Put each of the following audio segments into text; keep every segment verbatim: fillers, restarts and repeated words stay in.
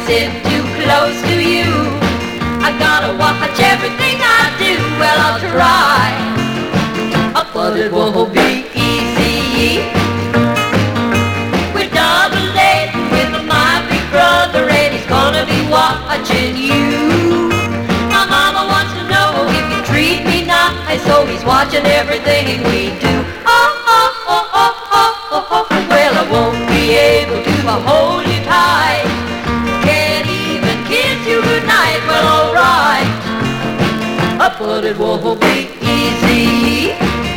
sit too close to you. I gotta watch everything I do. Well, I'll try, but it won't be easy. We're double late with my big brother, and he's gonna be watching you. My mama wants to know if you treat me nice, so he's watching everything we do. Oh, oh, oh, oh, oh, oh, oh. Well, I won't be able to hold you tight. Can't even kiss you goodnight. Well, alright, but it won't be easy.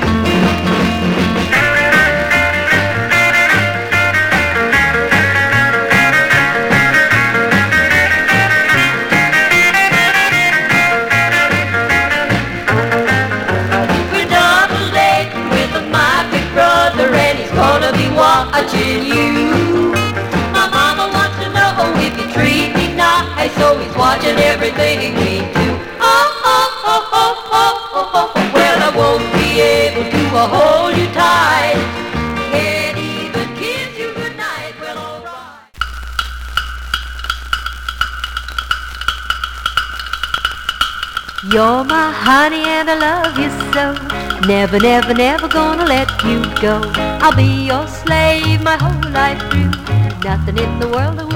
Watching you. My mama wants to know if you treat me nice, so he's watching everything we do. Oh, oh, oh, oh, oh, oh, oh. Well, I won't be able to hold you tight. Can't even kiss you goodnight. Well, alright. You're my honey and I love you so. Never, never, never gonna let you go. I'll be your slave my whole life through. Nothing in the world